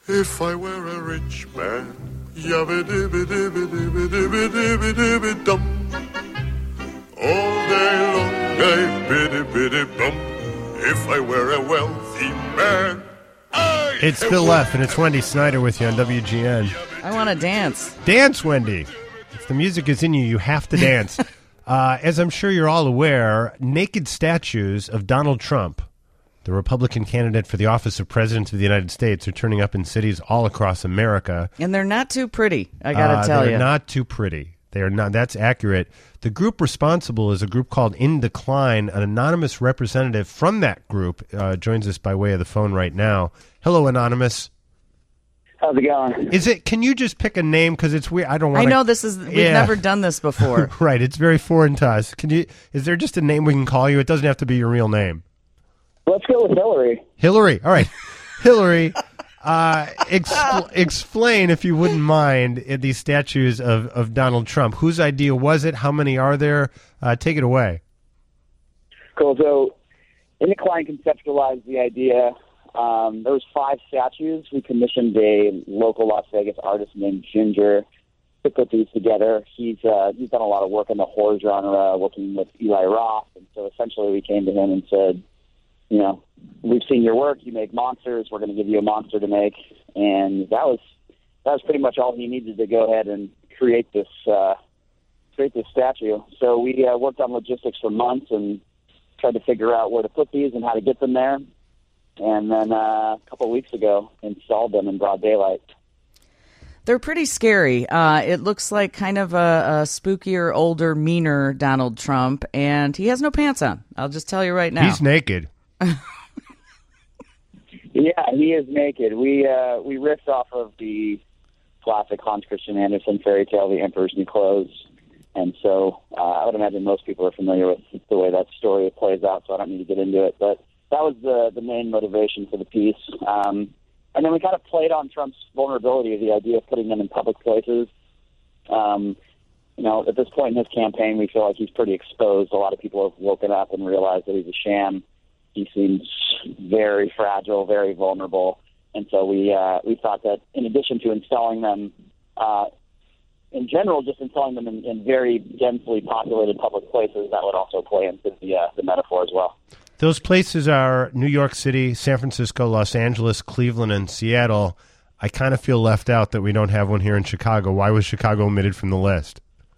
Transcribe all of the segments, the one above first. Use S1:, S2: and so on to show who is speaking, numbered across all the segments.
S1: If I were a rich man, yabba-dibba-dibba-dibba-dibba-dibba-dibba-dum. All day long, biddy-biddy-bum. If I were a wealthy man.
S2: It's Phil F. and it's Wendy Snyder with you on WGN.
S3: I want to dance.
S2: Dance, Wendy. If the music is in you, you have to dance. As I'm sure you're all aware, naked statues of Donald Trump, the Republican candidate for the office of President of the United States, are turning up in cities all across America.
S3: And they're not too pretty, I got to tell you.
S2: They're not too pretty. They are not. That's accurate. The group responsible is a group called In Decline. An anonymous representative from that group joins us by way of the phone right now. Hello, Anonymous.
S4: How's it going?
S2: Can you just pick a name? Because it's weird. I don't want
S3: I know we've never done this before.
S2: Right. It's very foreign to us. Is there just a name we can call you? It doesn't have to be your real name.
S4: Let's go with Hillary.
S2: Hillary. All right. Hillary, explain, if you wouldn't mind, these statues of Donald Trump. Whose idea was it? How many are there? Take it away.
S4: Cool. So, In Decline conceptualized the idea. There was 5 statues. We commissioned a local Las Vegas artist named Ginger to put these together. He's done a lot of work in the horror genre, working with Eli Roth, and so essentially we came to him and said, you know, we've seen your work. You make monsters. We're going to give you a monster to make, and that was pretty much all he needed to go ahead and create this statue. So we worked on logistics for months and tried to figure out where to put these and how to get them there. And then a couple of weeks ago, installed them in broad daylight.
S3: They're pretty scary. It looks like kind of a spookier, older, meaner Donald Trump, and he has no pants on. I'll just tell you right now.
S2: He's naked.
S4: Yeah, he is naked. We riffed off of the classic Hans Christian Andersen fairy tale, The Emperor's New Clothes. And so I would imagine most people are familiar with the way that story plays out, so I don't need to get into it. But that was the main motivation for the piece. And then we kind of played on Trump's vulnerability, the idea of putting them in public places. You know, at this point in his campaign, we feel like he's pretty exposed. A lot of people have woken up and realized that he's a sham. He seems very fragile, very vulnerable. And so we thought that in addition to installing them, in general, just installing them in very densely populated public places, that would also play into the metaphor as well.
S2: Those places are New York City, San Francisco, Los Angeles, Cleveland, and Seattle. I kind of feel left out that we don't have one here in Chicago. Why was Chicago omitted from the list?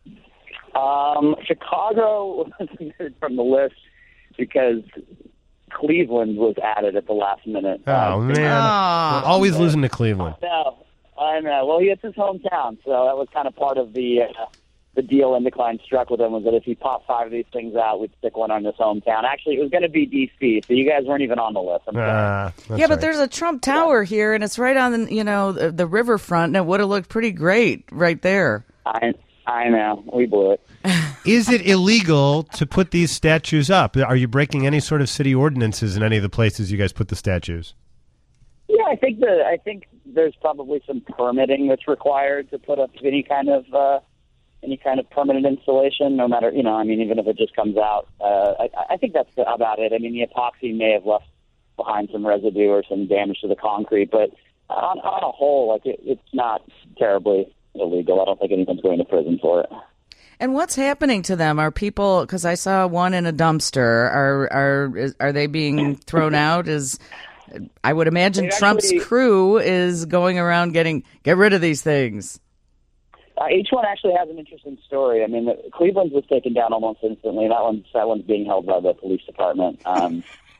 S4: Chicago was omitted from the list because Cleveland was added at the last minute.
S2: Oh, man. We're always losing to Cleveland.
S4: I know. Well, it's his hometown, so that was kind of part of the deal In Decline struck with him, was that if he popped 5 of these things out, we'd stick one on his hometown. Actually, it was going to be D.C., so you guys weren't even on the list.
S3: Yeah, but there's a Trump Tower here, and it's right on the riverfront, and it would have looked pretty great right there.
S4: I know. We blew it.
S2: Is it illegal to put these statues up? Are you breaking any sort of city ordinances in any of the places you guys put the statues?
S4: Yeah, I think there's probably some permitting that's required to put up any kind of permanent installation, no matter, even if it just comes out. I think that's about it. I mean, the epoxy may have left behind some residue or some damage to the concrete, but on a whole, it's not terribly illegal. I don't think anyone's going to prison for it.
S3: And what's happening to them? Are people, because I saw one in a dumpster, are they being thrown out? I would imagine Trump's crew is going around get rid of these things.
S4: Each one actually has an interesting story. I mean, Cleveland's was taken down almost instantly. That one's being held by the police department. And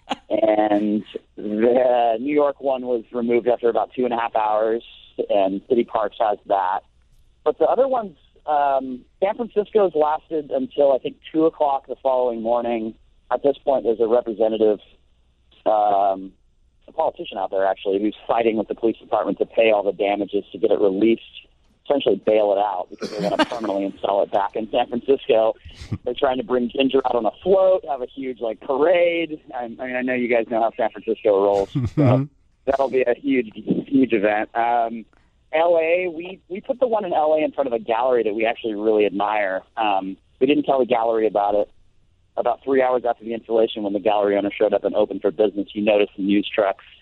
S4: the New York one was removed after about 2.5 hours, and City Parks has that. But the other ones, San Francisco's lasted until, I think, 2 o'clock the following morning. At this point, there's a representative, a politician out there, actually, who's fighting with the police department to pay all the damages to get it released, essentially bail it out, because they're going to permanently install it back in San Francisco. They're trying to bring Ginger out on a float, have a huge parade. I know you guys know how San Francisco rolls, so that'll be a huge event. L.A., we put the one in L.A. in front of a gallery that we actually really admire. We didn't tell the gallery about it. About 3 hours after the installation, when the gallery owner showed up and opened for business, you noticed the news trucks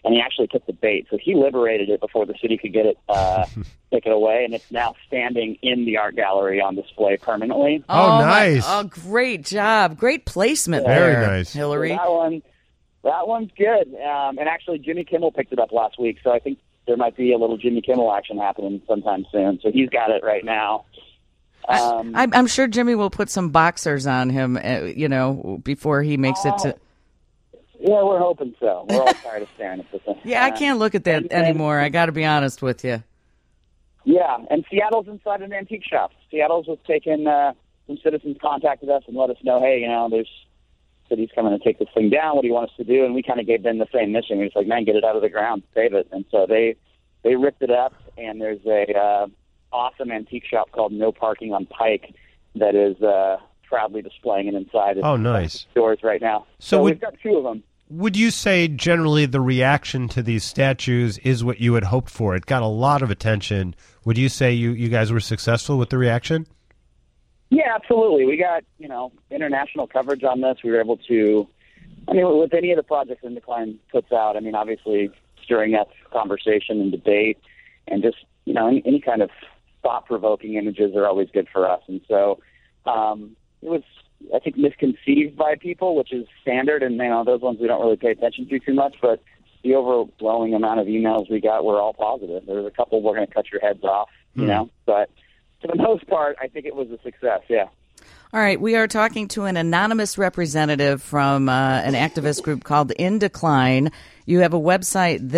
S4: and he actually took the bait. So he liberated it before the city could get it, take it away, and it's now standing in the art gallery on display permanently.
S2: Oh, nice.
S3: Oh, great job. Great placement
S2: Very
S3: there,
S2: nice.
S3: Hillary.
S4: So that one's good. And actually, Jimmy Kimmel picked it up last week, so I think there might be a little Jimmy Kimmel action happening sometime soon. So he's got it right now.
S3: I'm sure Jimmy will put some boxers on him, before he makes it to...
S4: Yeah, we're hoping so. We're all tired of staring at this thing.
S3: Yeah, I can't look at that anymore. I got to be honest with you.
S4: Yeah, and Seattle's inside an antique shop. Seattle's was taking, some citizens contacted us and let us know, hey, there's city's coming to take this thing down. What do you want us to do? And we kind of gave them the same mission. We were just like, man, get it out of the ground, save it. And so they ripped it up, and there's a awesome antique shop called No Parking on Pike that is proudly displaying it inside.
S2: Oh, nice.
S4: Stores right now. So we've got two of them.
S2: Would you say generally the reaction to these statues is what you had hoped for? It got a lot of attention. Would you say you guys were successful with the reaction?
S4: Yeah, absolutely. We got, international coverage on this. We were able to, with any of the projects Indecline puts out, obviously stirring up conversation and debate and just, any kind of thought-provoking images are always good for us. And so it was, I think, misconceived by people, which is standard, and those ones we don't really pay attention to too much, but the overwhelming amount of emails we got were all positive. There was a couple, we're going to cut your heads off, but for the most part, I think it was a success, yeah.
S3: All right, we are talking to an anonymous representative from an activist group called In Decline. You have a website,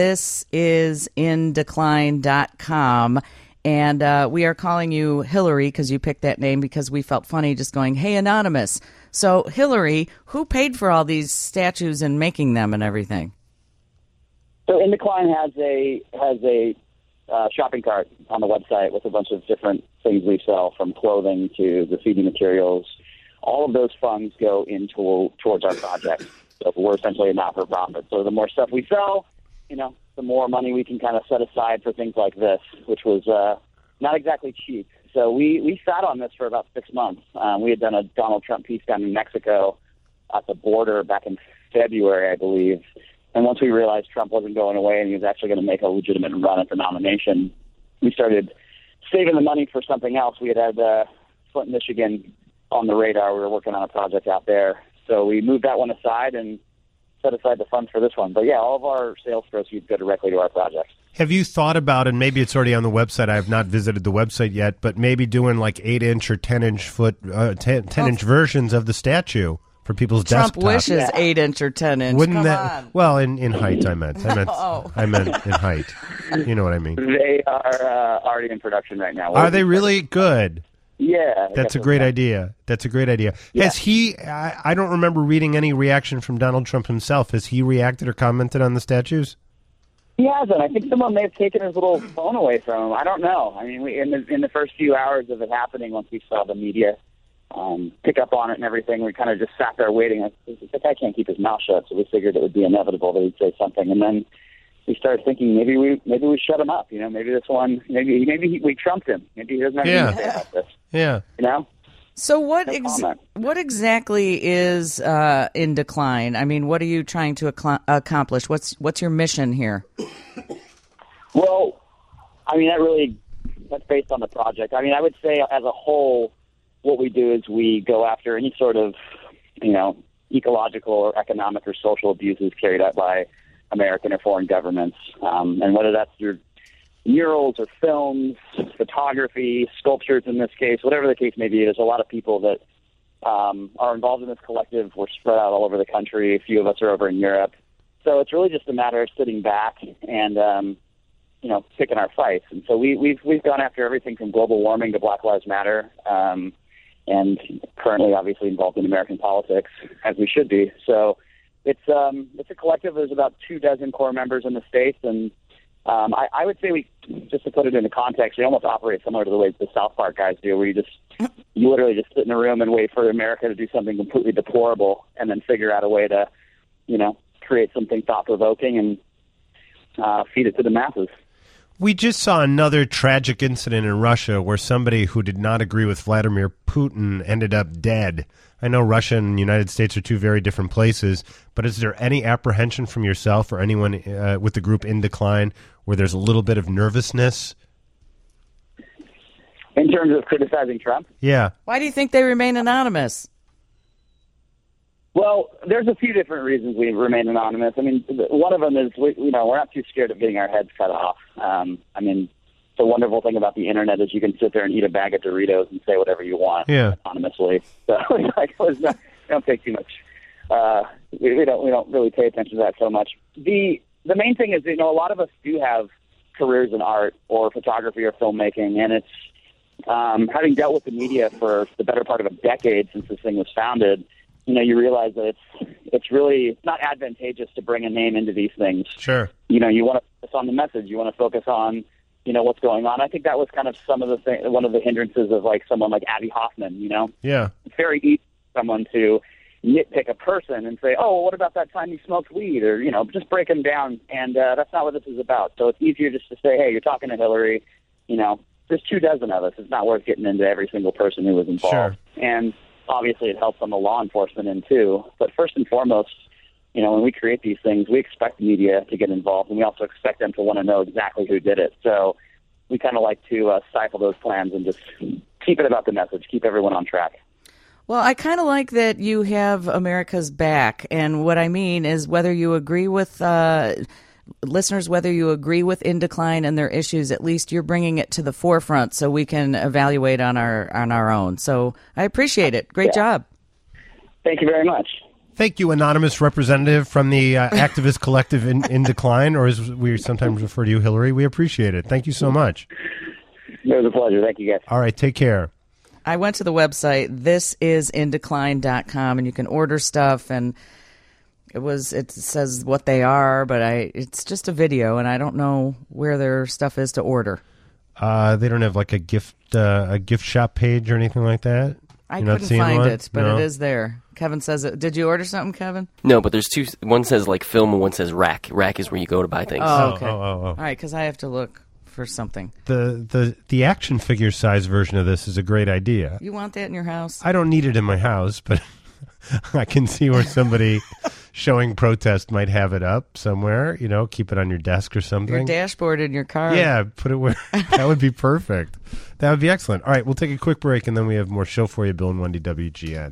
S3: thisisindecline.com, and we are calling you Hillary because you picked that name because we felt funny just going, hey, anonymous. So, Hillary, who paid for all these statues and making them and everything?
S4: So, In Decline has a shopping cart on the website with a bunch of different things we sell, from clothing to graffiti materials. All of those funds go towards our project. So we're essentially a not-for-profit. So the more stuff we sell, the more money we can kind of set aside for things like this, which was not exactly cheap. So we sat on this for about 6 months. We had done a Donald Trump piece down in Mexico at the border back in February, I believe. And once we realized Trump wasn't going away and he was actually going to make a legitimate run at the nomination, we started saving the money for something else. We had Flint, Michigan on the radar. We were working on a project out there. So we moved that one aside and set aside the funds for this one. But, yeah, all of our sales proceeds go directly to our project.
S2: Have you thought about, and maybe it's already on the website, I have not visited the website yet, but maybe doing like 8-inch or 10-inch versions of the statue for people's
S3: Trump
S2: desktops?
S3: wishes 8-inch or 10-inch.
S2: Wouldn't
S3: Come
S2: that?
S3: on.
S2: Well, in height, I meant.
S3: Oh.
S2: I meant in height. You know what I mean?
S4: They are already in production right now.
S2: Are they really good?
S4: Yeah.
S2: That's a great idea. That's a great idea.
S4: Yeah.
S2: Has he? I don't remember reading any reaction from Donald Trump himself. Has he reacted or commented on the statues?
S4: He hasn't. I think someone may have taken his little phone away from him. I don't know. In the first few hours of it happening, once we saw the media pick up on it and everything, we kind of just sat there waiting. The guy can't keep his mouth shut, so we figured it would be inevitable that he'd say something. And then we started thinking maybe we shut him up. Maybe this one, maybe we trumped him. Maybe he doesn't have anything to say about this.
S2: Yeah.
S3: So what exactly is In Decline? What are you trying to accomplish? What's your mission here?
S4: Well, that's based on the project. I would say as a whole, what we do is we go after any sort of, ecological or economic or social abuses carried out by American or foreign governments. And whether that's through murals or films, photography, sculptures in this case, whatever the case may be, there's a lot of people that are involved in this collective. We're spread out all over the country. A few of us are over in Europe. So it's really just a matter of sitting back and, picking our fights. And so we've gone after everything from global warming to Black Lives Matter, and currently obviously involved in American politics, as we should be. So it's a collective. There's about 24 core members in the States, and I would say just to put it into context, we almost operate similar to the way the South Park guys do, where you literally just sit in a room and wait for America to do something completely deplorable and then figure out a way to, create something thought-provoking and feed it to the masses.
S2: We just saw another tragic incident in Russia where somebody who did not agree with Vladimir Putin ended up dead. I know Russia and the United States are two very different places, but is there any apprehension from yourself or anyone with the group In Decline where there's a little bit of nervousness?
S4: In terms of criticizing Trump?
S2: Yeah.
S3: Why do you think they remain anonymous?
S4: Well, there's a few different reasons we remain anonymous. I mean, one of them is, we're not too scared of getting our heads cut off. I mean, the wonderful thing about the internet is you can sit there and eat a bag of Doritos and say whatever you want anonymously. So we don't take too much. We don't really pay attention to that so much. The main thing is, a lot of us do have careers in art or photography or filmmaking, and it's having dealt with the media for the better part of a decade since this thing was founded. You realize that it's really not advantageous to bring a name into these things.
S2: Sure.
S4: You want to focus on the message. You want to focus on, what's going on. I think that was kind of one of the hindrances of someone like Abby Hoffman.
S2: Yeah.
S4: It's very easy for someone to nitpick a person and say, oh, well, what about that time you smoked weed? Or, just break them down. And that's not what this is about. So it's easier just to say, hey, you're talking to Hillary. There's 24 of us. It's not worth getting into every single person who was involved.
S2: Sure.
S4: And obviously, it helps on the law enforcement end, too. But first and foremost, when we create these things, we expect the media to get involved, and we also expect them to want to know exactly who did it. So we kind of like to stifle those plans and just keep it about the message, keep everyone on track.
S3: Well, I kind of like that you have America's back. And what I mean is whether you agree with listeners, whether you agree with In Decline and their issues, at least you're bringing it to the forefront so we can evaluate on our own. So I appreciate it. Great job.
S4: Thank you very much.
S2: Thank you, anonymous representative from the activist collective In Decline, or as we sometimes refer to you, Hillary. We appreciate it. Thank you so much.
S4: It was a pleasure. Thank you, guys.
S2: All right, take care.
S3: I went to the website, thisisindecline.com, and you can order stuff, and it says what they are, but it's just a video, and I don't know where their stuff is to order.
S2: They don't have like a gift shop page or anything like that?
S3: I couldn't find it, but it is there. Kevin says it. Did you order something, Kevin?
S5: No, but there's two. One says film and one says rack. Rack is where you go to buy things.
S3: Oh, okay.
S2: Oh.
S3: All right, because I have to look for something.
S2: The action figure size version of this is a great idea.
S3: You want that in your house?
S2: I don't need it in my house, but I can see where somebody showing protest might have it up somewhere. Keep it on your desk or something.
S3: Your dashboard in your car.
S2: Yeah, put it where. That would be perfect. That would be excellent. All right, we'll take a quick break, and then we have more show for you, Bill and Wendy, WGN.